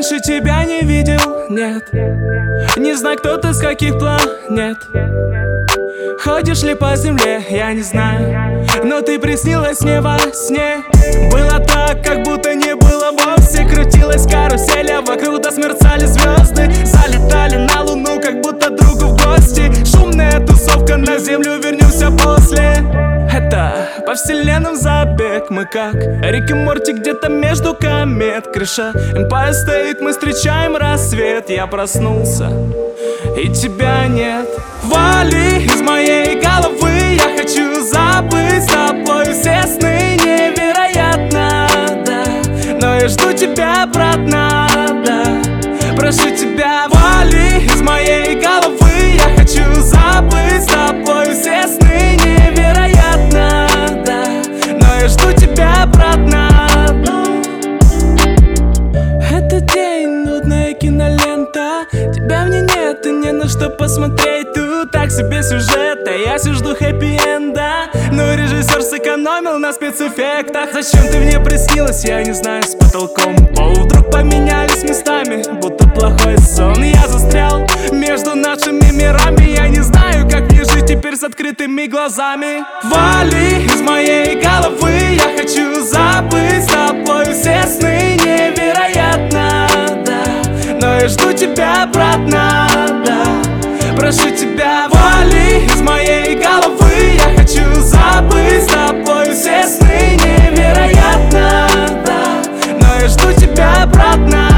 раньше тебя не видел, нет. Не знаю, кто ты, с каких планет. Ходишь ли по земле, я не знаю, но ты приснилась мне во сне. Было так, как будто не было вовсе. Крутилась карусель, а вокруг досмерцали звезды. Залетали на луну, как будто другу в гости. Шумная тусовка, на землю вернемся после. Это по вселенным забег. Мы как Рик и Морти где-то между комет. Крыша Empire State, мы встречаем рассвет. Я проснулся, и тебя нет. Вали из моей головы, я хочу забыть с тобой все сны. Невероятно, да, но я жду тебя обратно, да. Прошу тебя, вали из моей головы, я хочу забыть с тобой все сны. Невероятно, да, но я жду тебя обратно, да. Это день, нудная кинолента. Тебя в ней нет и не на что посмотреть. Тут так себе сюжет, а я все жду хэппи-энда. Но режиссер сэкономил на спецэффектах. Зачем ты мне приснилась, я не знаю, с потолком пол вдруг поменялись местами, будто плохой сон. Я застрял между нашими мирами. Я не знаю, как мне жить теперь с открытыми глазами. Вали из моей головы, я хочу забыть с тобой все сны. Невероятно, да, но я жду тебя обратно, да. Прошу тебя, вали из моей головы, я хочу забыть с тобой все сны. Невероятно, да, но я жду тебя обратно.